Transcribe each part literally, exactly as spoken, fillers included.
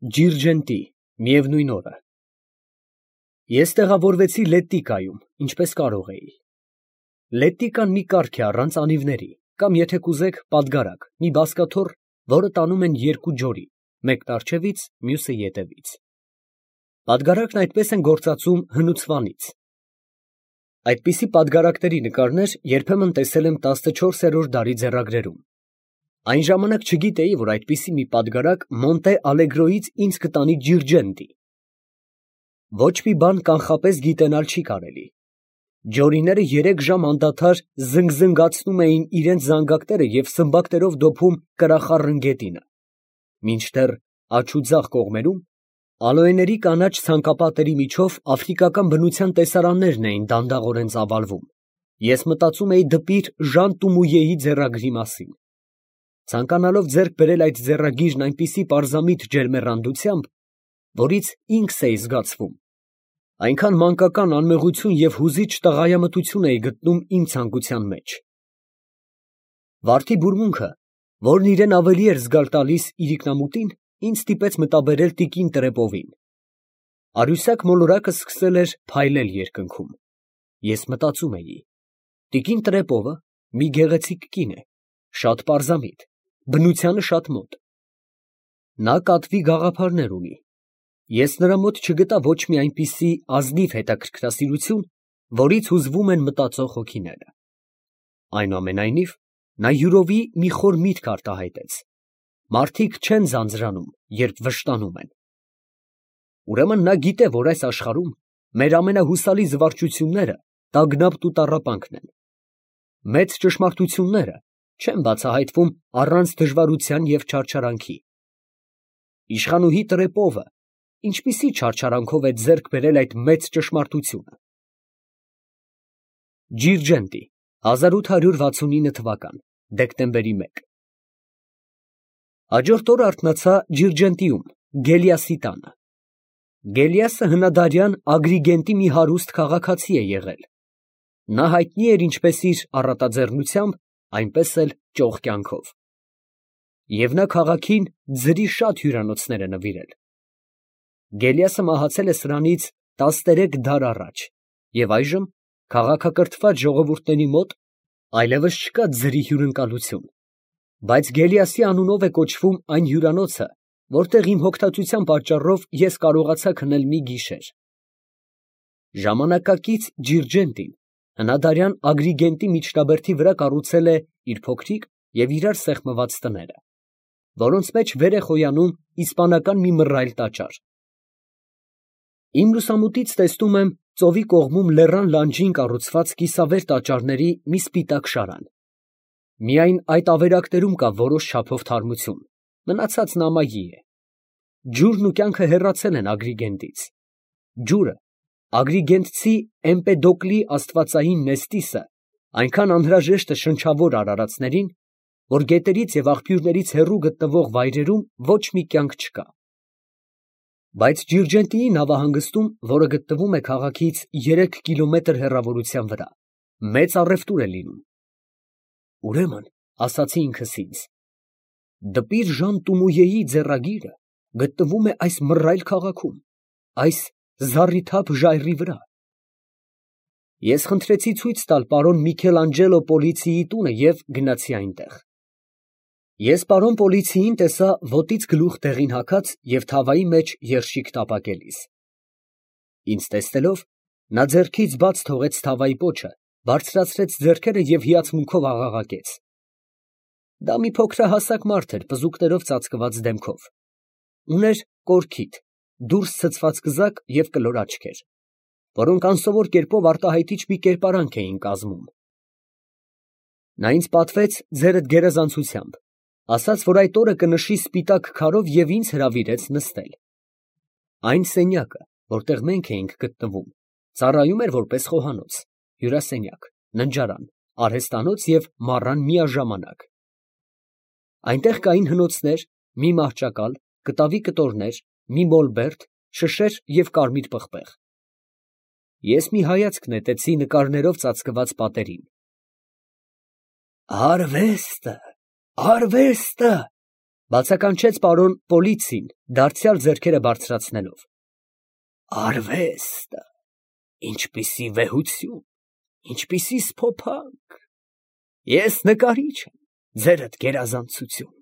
Ջիրջենտի, միևնույն օրը։ Ես տեղավորվեցի Լետտիկայում, ինչպես կարող էի։ Լետտիկան մի կառք է առանց անիվների, կամ եթե կուզեք, պատգարակ, մի բազկաթոռ, որը տանում են երկու ջորի, մեկն առջևից, մյուսը ետևից։ Պատգարակն այդպես են գործածում հնուց վանից։ Այդպիսի պատգարակների նկարներ երբեմն տեսել եմ տասնչորսերորդ դարի ձեռագրերում։ Այն ժամանակ չգիտեի, որ այդպիսի մի պատգարակ Մոնտե Ալեգրոյից ինձ կտանի Ջիրջենտի։ Ոչ մի բան կանխապես գիտենալ չի կարելի։ Ջորիները երեք ժամ անդադար զնգզնգացնում էին իրենց զանգակները և սմբակներով դոփում կրախառն գետինը, մինչդեռ աջ ու ձախ կողմերում ալոեների կանաչ ցանկապատերի միջով աֆրիկական բնության տեսարաններն էին դանդաղորեն ծավալվում։ Ես մտածում էի դպիր Ժան Տումույեի ձեռագրի մասին։ Ցանկանալով ձեռք բերել այդ ձեռագիրն այնպիսի պարզամիտ ջերմեռանդությամբ, որից ինքս էի զգացվում, այնքան մանկական անմեղություն և հուզիչ տղայամտություն էի գտնում իմ ցանկության մեջ։ Վարդի բուրմունքը, որն իրան ավելի էր զգալ տալիս իրիկնամուտին, ինձ ստիպեց մտաբերել տիկին Տրեպովին։ Արուսակ մոլորակը սկսել էր փայլել երկնքում։ Ես մտածում էի. տիկին Տրեպովը մի գեղեցիկ կին է, շատ պարզամիտ, բնությանը շատ մոտ։ Նա կատվի գաղափարներ ունի։ Ես նրա մոտ չգտա ոչ մի այնպիսի ազնիվ հետաքրքրասիրություն, որից հուզվում են մտածող հոգիները։ Այնուամենայնիվ, նա յուրովի մի խոր միտք արտահայտեց. մարդիկ չեն ձանձրանում, երբ վշտանում են։ Ուրեմն նա գիտե, որ այս աշխարհում մեր ամենահուսալի զվարճությունները տագնապն ու տառապանքն են։ Մեծ ճշմարտությունները չեն բացահայտվում առանց դժվարության և չարչարանքի։ Իշխանուհի Տրեպովը ինչպիսի չարչարանքով է ձեռք բերել այդ մեծ ճշմարտությունը։ Ջիրջենտի, հազար ութ հարյուր վաթսունինը թվական դեկտեմբերի մեկ։ Հաջորդ օրը արթնացա Ջիրջենտիում, Գելիասի տանը։ Գելիասը հնադարյան Ագրիգենտի մի հարուստ քաղաքացի է եղել։ Նա հայտնի էր ինչպես իր առատաձեռնությամբ, այնպես էլ ճոխ կյանքով։ Եվ նա քաղաքին ձրի շատ հյուրանոցներ է նվիրել։ Գելիասը մահացել է սրանից տասներեք դար առաջ, և այժմ քաղաքակրթված ժողովուրդների մոտ այլևս չկա ձրի հյուրընկալություն, բայց Գելիասի անունով է կոչվում այն հյուրանոցը, որտեղ իմ հոգտածության պատճառով ես կարողացա քնել մի գիշեր։ Ժամանակակից Ջիրջենտին հնադարյան Ագրիգենտի միջնաբերդի վրա կառուցել է իր փոքրիկ և իրար սեղմված տները, որոնց մեջ վեր է խոյանում իսպանական մի մռայլ տաճար։ Իմ լուսամուտից տեսնում եմ ծովի կողմում լեռան լանջին կառուցված կիսավեր տաճարների մի սպիտակ շարան։ Միայն այդ ավերակներում կա որոշ չափով թարմություն, մնացածն ամայի է։ Ջուրն ու կյանքը հեռացել են Ագրիգենտից։ Ջուրը, ագրիգենտցի Էմպեդոկլի աստվածային Նեստիսը, այնքան անհրաժեշտ է շնչավոր արարածներին, որ գետերից և աղբյուրներից հեռու գտնվող վայրերում ոչ մի կյանք չկա։ Բայց Ջիրջենտիի նավահանգստում, որը գտնվում է քաղաքից երեք կիլոմետր հեռավորության վրա, մեծ առևտուր է լինում։ Ուրեմն, ասացի ինքս ինձ, դպիր Ժան Տումույեի ձեռագիրը գտնվում է այս մռայլ քաղաքում, այս զառիթափ ժայռի վրա։ Ես խնդրեցի ցույց տալ պարոն Միքելանջելո Պոլիցիի տունը և գնացի այնտեղ։ Ես պարոն Պոլիցիին տեսա ոտից գլուխ դեղին հագած և թավայի մեջ երշիկ տապակելիս։ Ինձ տեսնելով, նա ձեռքից բաց թողեց թավայի պոչը, բարձրացրեց ձեռքերը և հիացմունքով աղաղակեց։ Դա մի փոքրահասակ մարդ էր պզուկներով ծածկված դեմքով։ Ուներ կորքիթ, դուրս ցցված կզակ և կլոր աչքեր, որոնք անսովոր կերպով արտահայտիչ մի կերպարանք էին կազմում։ Նա ինձ պատվեց ձերդ գերազանցությամբ, ասաց, որ այդ օրը կնշի սպիտակ քարով և ինձ հրավիրեց նստել։ Այն սենյակը, որտեղ մենք էինք գտնվում, ծառայում էր որպես խոհանոց, հյուրասենյակ, ննջարան, արհեստանոց և մառան միաժամանակ։ Այնտեղ կային հնոցներ, մի մահճակալ, կտավի կտորներ, մի մոլբերդ, շշեր և կարմիր պղպեղ։ Ես մի հայացք նետեցի նկարներով ծածկված պատերին։ Արվեստը, արվեստը, Բացականչեց պարոն Պոլիցին, դարձյալ ձեռքերը բարձրացնելով։ Արվեստը, ինչպիսի վեհություն, ինչպիսի սփոփանք։ Ես նկարիչ եմ, ձերդ գերազանցություն։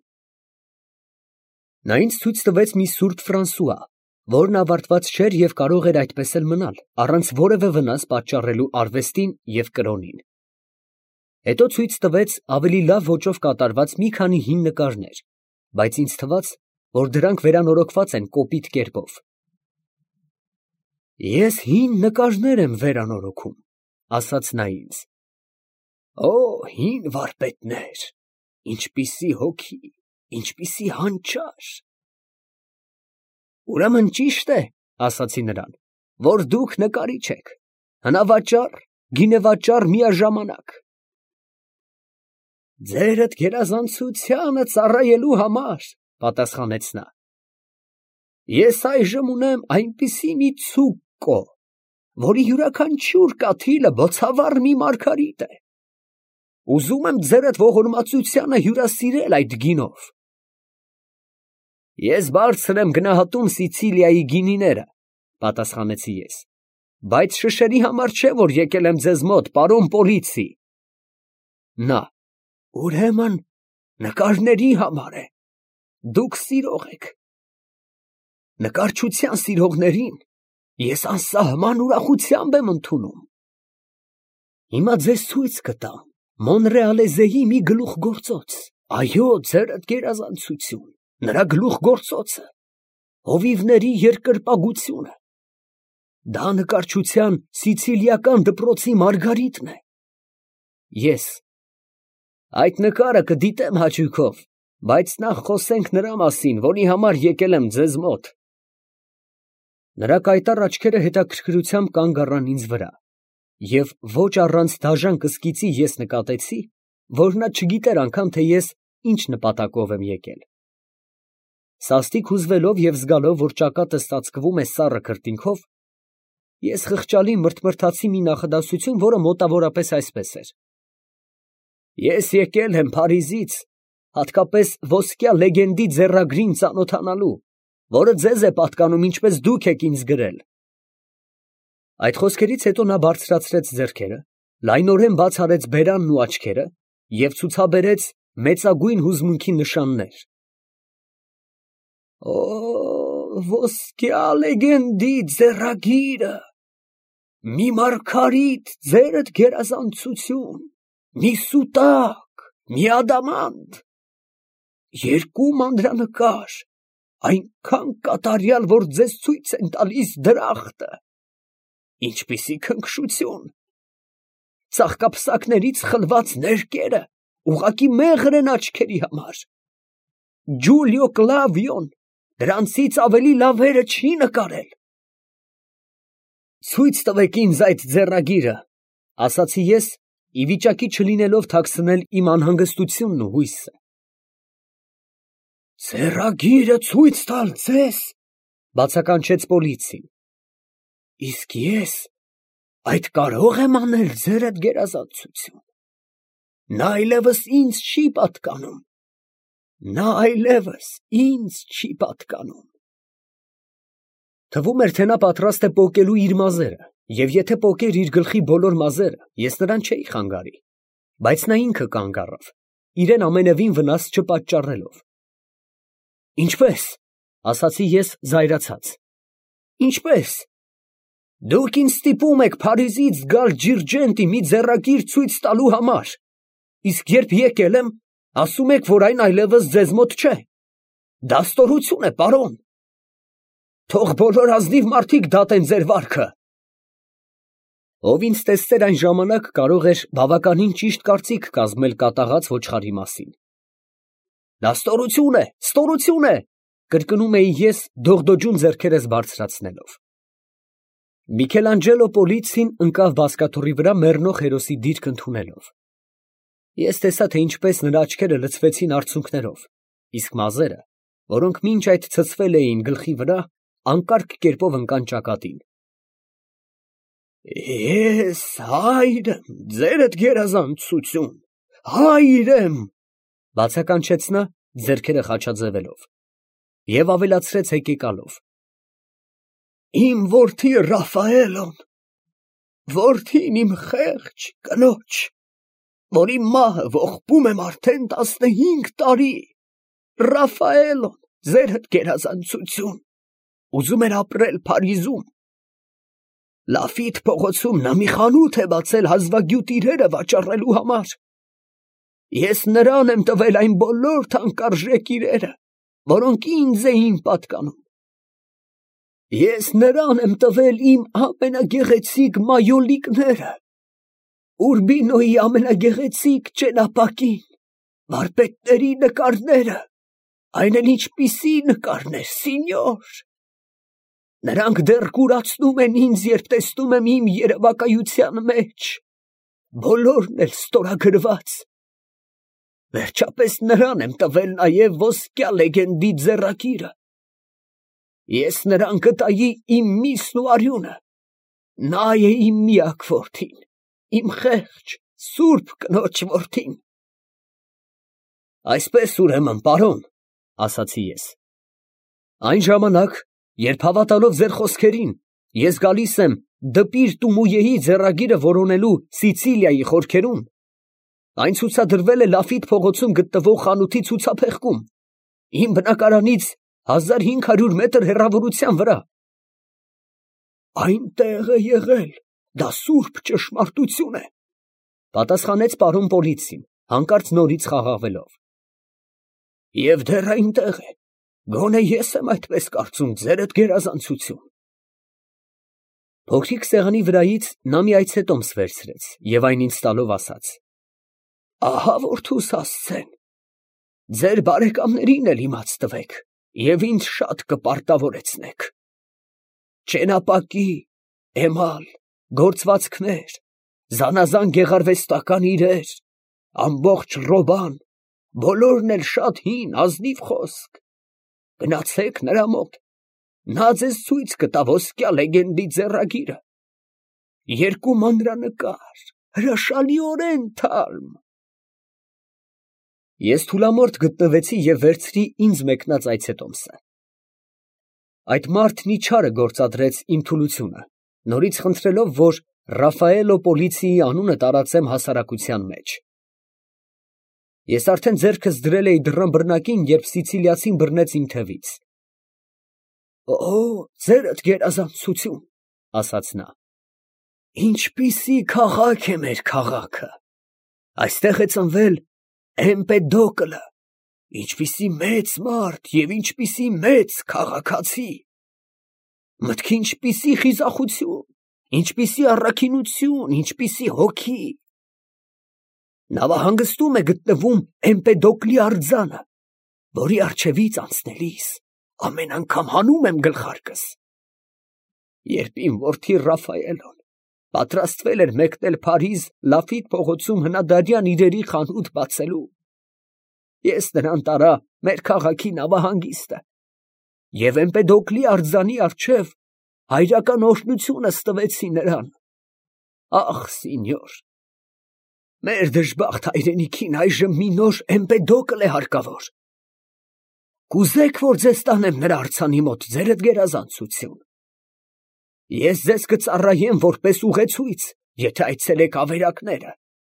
Նա ինձ ցույց տվեց մի սուրբ Ֆրանսուա, որն ավարտված չէր և կարող էր այդպես էլ մնալ, առանց որևէ վնաս պատճառելու արվեստին և կրոնին։ Հետո ցույց տվեց ավելի լավ ոճով կատարված մի քանի հին նկարներ, բայց ինձ թվաց, որ դրանք վերանորոգված են կոպիտ կերպով։ Ես հին նկարներ եմ վերանորոգում, ասաց նա ինձ։ Օ, հին վարպետներ, ինչպիսի հոգի, ինչպիսի հանճար։ Ուրեմն ճիշտ է, ասացի նրան, որ դուք նկարիչ եք, հնավաճառ, գինեվաճառ միաժամանակ։ Ձերդ գերազանցությանը ծառայելու համար, պատասխանեց նա։ Ես այժմ ունեմ այնպիսի մի ցուկկո, որի յուրաքանչյուր կաթիլը բոցավառ մի մարգարիտ է։ Ուզում եմ ձերդ ողորմածությանը հյուրասիրել այդ գինով։ Ես բարձր եմ գնահատում Սիցիլիայի գինիները, պատասխանեցի ես, բայց շշերի համար չէ, որ եկել եմ ձեզ մոտ, պարոն Պոլիցի։ Նա. ուրեմն նկարների համար է, դուք սիրող եք։ Նկարչության սիրողներին ես անսահման ուրախությամբ եմ ընդունում։ Հիմա ձեզ ցույց կտամ Մոնրեալեզեի մի գլուխգործոց, այո, ձերդ գերազանցություն, նրա գլուխգործոցը, հովիվների երկրպագությունը։ Դա նկարչության սիցիլիական դպրոցի մարգարիտն է։ Ես այդ նկարը կդիտեմ հաճույքով, բայց նախ խոսենք նրա մասին, որի համար եկել եմ ձեզ մոտ։ Նրա կայտառ աչքերը հետաքրքրությամբ կանգ առան ինձ վրա, և ոչ առանց դաժան կսկիծի ես նկատեցի, որ նա չգիտեր անգամ, թե ես ինչ նպատակով եմ եկել։ Սաստիկ հուզվելով և զգալով, որ ճակատս ծածկվում է սառը քրտինքով, ես խղճալի մրթմրթացի մի նախադասություն, որը մոտավորապես այսպես էր. Ես եկել եմ Փարիզից, հատկապես ոսկյա լեգենդի ձեռագրին ծանոթանալու, որը ձեզ է պատկանում, ինչպես դուք եք ինձ գրել։ Այդ խոսքերից հետո նա բարձրացրեց ձեռքերը, լայնորեն բաց արեց բերանն ու աչքերը և ցուցաբերեց մեծագույն հուզմունքի նշաններ։ Օ, ոսկյա լեգենդի ձեռագիրը, մի մարգարիտ, ձերդ գերազանցություն, մի սուտակ, մի ադամանդ, երկու մանրանկար, այնքան կատարյալ, որ ձեզ ցույց են տալիս դրախտը, ինչպիսի քնքշություն, ծաղկափսակներից խլված ներկերը ուղղակի մեղր են աչքերի համար, Ջուլիո Կլավիոն դրանցից ավելի լավերը չի նկարել։ Ցույց տվեք ինձ այդ ձեռագիրը, ասացի ես, ի վիճակի չլինելով թաքցնել իմ անհանգստությունն ու հույսը։ Ձեռագիրը ցույց տալ ձեզ, բացականչեց Պոլիցին։ Իսկ ես այդ կարող եմ անել, ձերդ գերազանցություն։ Նա այլևս ինձ չի պատկանում։ Նա այլևս ինձ չի պատկանում։ Թվում էր, թե նա պատրաստ է պոկելու իր մազերը, և եթե պոկեր իր գլխի բոլոր մազերը, ես նրան չէի խանգարի, բայց նա ինքը կանգ առավ, իրեն ամենևին վնաս չպատճառելով։ Ինչպե՞ս, ասացի ես զայրացած։ Ինչպե՞ս։ Դուք ինձ ստիպում եք Փարիզից գալ Ջիրջենտի մի ձեռագիր ցույց տալու համար, իսկ երբ եկել եմ, ասում եք, որ այն այլևս ձեզ մոտ չէ։ Դա ստորություն է, պարոն։ Թող բոլոր ազնիվ մարդիկ դատեն ձեր վարքը։ Ով ինձ տեսներ այն ժամանակ, կարող էր բավականին ճիշտ կարծիք կազմել կատաղած ոչխարի մասին։ Դա ստորություն է, ստորություն է, կրկնում էի ես դողդոջուն ձեռքերս բարձրացնելով։ Միքելանջելո Պոլիցին ընկավ բազկաթոռի վրա մեռնող հերոսի դիրք ընդունելով։ Ես տեսա, թե ինչպես նրա աչքերը լցվեցին արցունքներով, իսկ մազերը, որոնք մինչ այդ ցցվել էին գլխի վրա, անկարգ կերպով ընկան ճակատին։ Ես հայր եմ, ձերդ գերազանցություն, հայր եմ, բացականչեց նա ձեռքերը խաչաձևելով, և ավելացրեց հեկեկալով. Իմ որդի Ռաֆայելոն, որդին իմ խեղճ կնոջ, որի մահը ողբում եմ արդեն տասնհինգ տարի, Ռաֆայելոն, ձերդ գերազանցություն, ուզում էր ապրել Փարիզում։ Լաֆիտ փողոցում նա մի խանութ է բացել հազվագյուտ իրերը վաճառելու համար։ Ես նրան եմ տվել այն բոլոր թանկարժեք իրերը, որոնք ինձ էին պատկանում։ Ես նրան եմ տվել իմ ամենագեղեցիկ մայոլիկները, Ուրբինոյի ամենագեղեցիկ ճենապակին, վարպետների նկարները, այն էլ ինչպիսի նկարներ, սինյոր։ Նրանք դեռ կուրացնում են ինձ, երբ տեսնում եմ իմ երևակայության մեջ, բոլորն էլ ստորագրված։ Վերջապես նրան եմ տվել նաև ոսկյա լեգենդի ձեռագիրը։ Ես նրան կտայի իմ միսն ու արյունը, նա է իմ միակ որդին, իմ խեղճ, սուրբ կնոջ որդին։ Այսպես ուրեմն, պարոն, ասացի ես, այն ժամանակ, երբ հավատալով ձեր խոսքերին, ես գալիս եմ Դպիր Տումույեի ձեռագիրը որոնելու Սիցիլիայի խորքերում, այն ցուցադրվել է Լաֆիտ փողոցում գտնվող խանութի ցուցափեղկում, իմ բնակարանից հազար հինգ հարյուր մետր հեռավորության վրա։ Այնտեղ է եղել, դա սուրբ ճշմարտություն է, պատասխանեց պարոն Պոլիցին, հանկարծ նորից խաղաղվելով։ Եվ դեռ այնտեղ է, գոնե ես եմ այդպես կարծում, ձերդ գերազանցություն։ Փոքրիկ սեղանի վրայից նա մի այցետոմս վերցրեց և այն ինձ տալով ասաց. Ահա որդուս հասցեն, ձեր բարեկամներին էլ իմաց տվեք և ինձ շատ կպարտավորեցնեք։ Ճենապակի, էմալ, գործվածքներ, զանազան գեղարվեստական իրեր, ամբողջ ռոբան, բոլորն էլ շատ հին, ազնիվ խոսք։ Գնացեք նրա մոտ, նա ձեզ ցույց կտա ոսկյա լեգենդի ձեռագիրը, երկու մանրանկար, հրաշալիորեն թարմ։ Ես թուլամորթ գտնվեցի և վերցրի ինձ մեկնած այցետոմսը։ Այդ մարդն իչարը գործադրեց իմ թուլությունը, նորից խնդրելով, որ Ռաֆայելո Պոլիցիի անունը տարածեմ հասարակության մեջ։ Ես արդեն ձեռքս դրել էի դռան բռնակին, երբ սիցիլիացին բռնեց իմ թևից։ Օ, ձերդ գերազանցություն, ասաց նա։ Ինչպիսի քաղաք է մեր քաղաքը։ Այստեղ է ծնվել Էմպեդոկլը, ինչպիսի մեծ մարդ և ինչպիսի մեծ քաղաքացի։ Մտքի ինչպիսի խիզախություն, ինչպիսի առաքինություն, ինչպիսի հոգի։ Նավահանգստում է գտնվում Էմպեդոկլի արձանը, որի առջևից անցնելիս ամեն անգամ հանում եմ գլխարկս։ Երբ իմ որդի Ռաֆայելոն պատրաստվել էր մեկնել Փարիզ Լաֆիտ փողոցում հնադարյան իրերի խանութ բացելու, ես նրան տարա մեր քաղաքի նավահանգիստը և Էմպեդոկլի արձանի առջև հայրական օրհնությունս տվեցի նրան։ Ախ, սինյոր, մեր դժբախտ հայրենիքին այժմ մի նոր Էմպեդոկլ է հարկավոր։ Կուզե՞ք, որ ձեզ տանեմ նրա արձանի մոտ, ձերդ գերազանցություն։ Ես ձեզ կծառայեմ որպես ուղեցույց, եթե այցելեք ավերակները։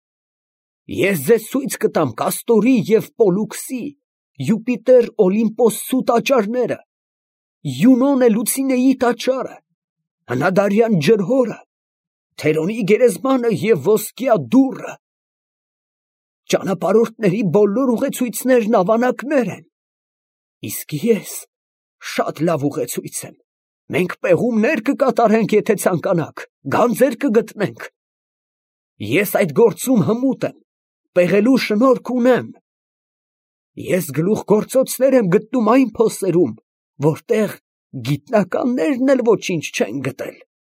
Ես ձեզ ցույց կտամ Կաստորի և Պոլուքսի, Յուպիտեր Օլիմպոսու տաճարները, Յունոնե Լուցինեի տաճարը, հնադարյան ջրհորը, Թերոնի գերեզմանը և ոսկյա դուռը։ Ճանապարհորդների բոլոր ուղեցույցներն ավանակներ են, իսկ ես շատ լավ ուղեցույց եմ։ Մենք պեղումներ կկատարենք, եթե ցանկանաք, գանձեր կգտնենք։ Ես այդ գործում հմուտ եմ, պեղելու շնորք ունեմ։ Ես գլուխգործոցներ եմ գտնում այն փոսերում, որտեղ գիտնականներն էլ ոչինչ չեն գտել։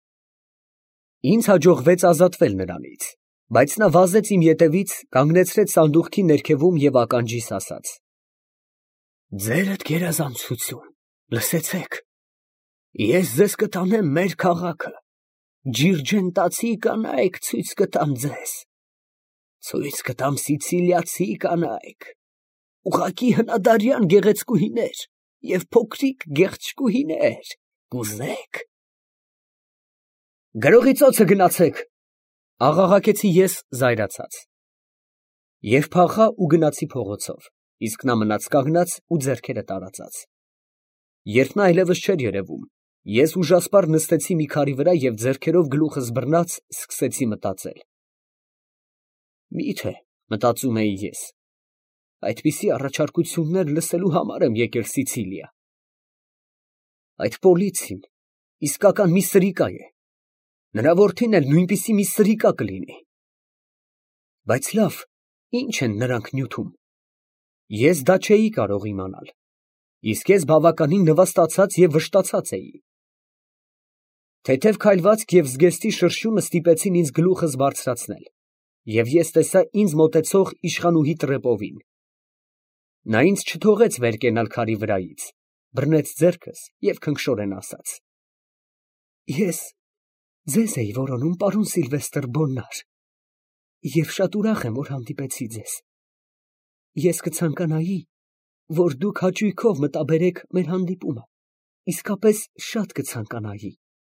Ինձ հաջողվեց ազատվել նրանից, բայց նա վազեց իմ ետևից, կանգնեցրեց սանդուղքի ներքևում և ականջիս ասաց. Ձերդ գերազանցություն, լսեցեք, ես ձեզ կտանեմ մեր քաղաքը, ջիրջենտացի կանայք ցույց կտամ ձեզ, ցույց կտամ սիցիլիացի կանայք, ուղակի հնադարյան գեղեցկուհիներ և փոքրիկ գեղեցկուհիներ, կուզեք։ Գրողի ծոցը գնացեք, աղաղակեցի ես զայրացած։ Եվ փախա ու գնացի փողոցով, իսկ նա մնաց կանգնած ու ձեռքերը տարածած։ Երբ նա այլևս չէր երևում, ես ուժասպառ նստեցի մի քարի վրա և ձեռքերով գլուխս բռնած սկսեցի մտածել։ Մի՞թե, մտածում էի ես, այդպիսի առաջարկություններ լսելու համար եմ եկել Սիցիլիա։ Այդ Պոլիցին իսկական մի սրիկա է, նրա որդին էլ նույնպիսի մի սրիկա կլինի։ Բայց լավ, ի՞նչ են նրանք նյութում։ Ես դա չէի կարող իմանալ, իսկ ես բավականին նվաստացած և վշտացած էի։ Թեթև քայլվածք և զգեստի շրշյունը ստիպեցին ինձ գլուխս բարձրացնել, և ես տեսա ինձ մոտեցող իշխանուհի տրեպովին։ Նա ինձ չթողեց վեր կենալ քարի վրայից, բռնեց ձեռքս և քնքշորեն ասաց. Ես ձեզ էի որոնում, պարոն Սիլվեստր Բոննար, և շատ ուրախ եմ, որ հանդիպեցի ձեզ։ Ես կցանկանայի, որ դուք հաճույքով մտաբերեք մեր հանդիպումը, իսկապես շատ կցանկանայի։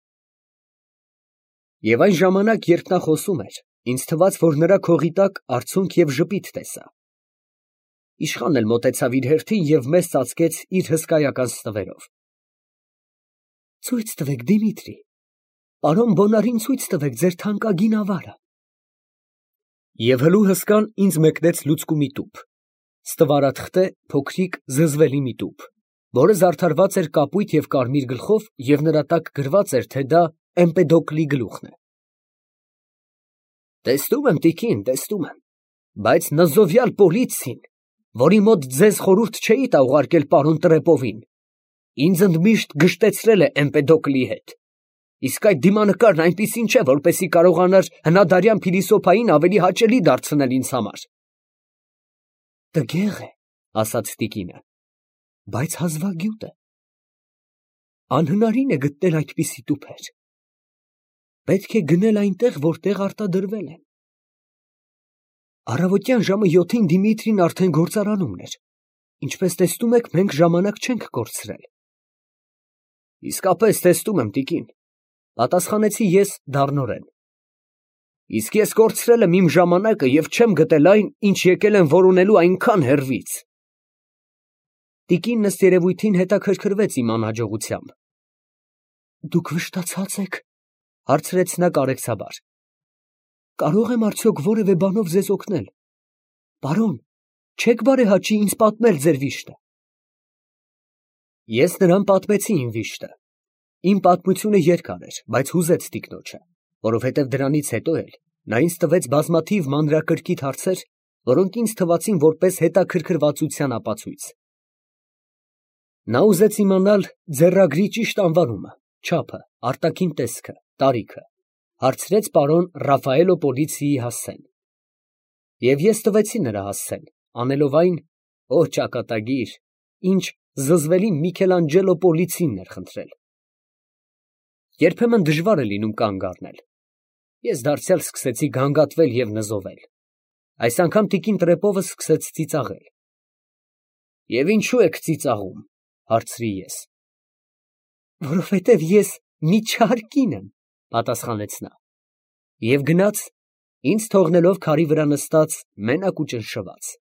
Եվ այն ժամանակ, երբ նա խոսում էր, ինձ թվաց, որ նրա քողի տակ արցունք և ժպիտ տեսա։ Իշխանն էլ մոտեցավ իր հերթին և մեզ ծածկեց իր հսկայական ստվերով։ Ցույց տվեք, Դիմիտրի, պարոն Բոնարին ցույց տվեք ձեր թանկագին ավարը։ Եվ հլու հսկան ինձ մեկնեց լուցկու մի տուփ, ստվարաթղթե փոքրիկ զզվելի մի տուփ, որը զարդարված էր կապույտ և կարմիր գլխով և նրա տակ գրված էր, թե դա Էմպեդոկլի գլուխն է։ Տեսնում եմ, տիկին, տեսնում եմ, բայց նզովյալ Պոլիցին, որի մոտ ձեզ խորհուրդ չէի տա ուղարկել պարոն Տրեպովին, ինձ ընդմիշտ գժտեցրել է Էմպեդոկլի հետ, իսկ այդ դիմանկարն այնպիսին չէ, որպեսզի կարողանար հնադարյան փիլիսոփային ավելի հաճելի դարձնել ինձ համար։ Տգեղ է, ասաց տիկինը, բայց հազվագյուտ է։ Անհնարին է գտնել այդպիսի տուփեր։ Պետք է գնել այնտեղ, որտեղ արտադրվել են։ Առավոտյան ժամը յոթին Դիմիտրին արդեն գործարանումն էր։ Ինչպես տեսնում եք, մենք ժամանակ չենք կորցրել։ Իսկապես տեսնում եմ, տիկին, պատասխանեցի ես դառնորեն։ Իսկ ես կորցրել եմ իմ ժամանակը և չեմ գտել այն, ինչ եկել եմ որոնելու այնքան հեռվից։ Տիկինն ըստ երևույթին հետաքրքրվեց իմ անհաջողությամբ։ Դուք վշտացած եք, հարցրեց նա կարեկցաբար։ Կարող եմ արդյոք որևէ բանով ձեզ օգնել։ Պարոն, չեք բարեհաճի ինձ պատմել ձեր վիշտը։ Ես նրան պատմեցի իմ վիշտը։ Իմ պատմությունը երկար էր, բայց հուզեց տիկնոջը, որովհետև դրանից հետո էլ նա ինձ տվեց բազմաթիվ մանրակրկիտ հարցեր, որոնք ինձ թվացին որպես հետաքրքրվածության ապացույց։ Նա ուզեց իմանալ ձեռագրի ճիշտ անվանումը, չափը, արտաքին տեսքը, տարիքը, հարցրեց պարոն Ռաֆայելո Պոլիցիի հասցեն։ Եվ ես տվեցի նրա հասցեն, անելով այն, օ ճակատագիր, ինչ զզվելի Միքելանջելո Պոլիցին էր խնդրել։ Երբեմն դժվար է լինում կանգ առնել։ Ես դարձյալ սկսեցի գանգատվել և նզովել։ Այս անգամ տիկին Տրեպովը սկսեց ծիծաղել։ Եվ ինչու եք ծիծաղում, հարցրի ես։ Որովհետև ես մի չար կին եմ, պատասխանեց նա։ Եվ գնաց, ինձ թողնելով քարի վրա նստած մենակ ու ճնշված։